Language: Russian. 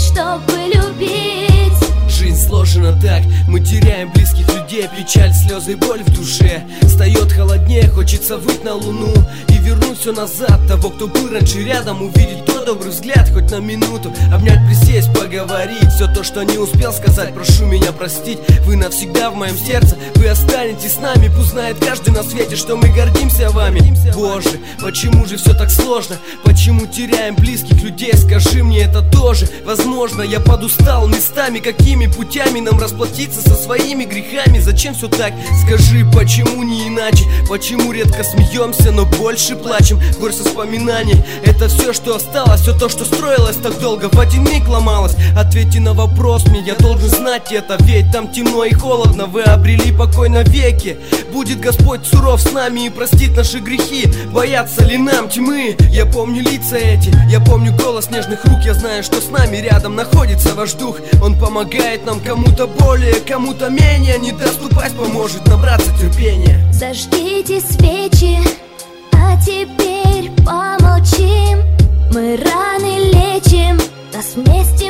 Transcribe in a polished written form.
чтобы любить. Жизнь сложена так, мы теряем близких людей. Печаль, слезы и боль в душе. Встает холоднее, хочется выйти на луну и вернуть все назад. Того, кто был раньше рядом, увидеть тот добрый взгляд, хоть на минуту. Обнять, присесть, поговорить. Все то, что не успел сказать, прошу меня простить. Вы навсегда в моем сердце, вы останетесь с нами. Пусть знает каждый на свете, что мы гордимся вами. Боже, почему же все так сложно? Почему теряем близких людей? Скажи мне это тоже. Возможно, я подустал местами. Какими путями нам расплатиться со своими грехами? Зачем все так? Скажи, почему не иначе? Почему редко смеемся, но больше плачем? Горсть воспоминаний, это все, что осталось. Все то, что строилось так долго, в один миг ломалось. Ответьте на вопрос мне, я должен знать это. Ведь там темно и холодно, вы обрели покой навеки. Будет Господь суров с нами и простит наши грехи. Боятся ли нам тьмы? Я помню лица эти, я помню голос нежных рук. Я знаю, что с нами рядом находится ваш дух. Он помогает нам, кому-то более, кому-то менее. Не даст упасть, поможет набраться терпения. Зажгите свечи, а теперь помолчим. Мы раны лечим, нас вместе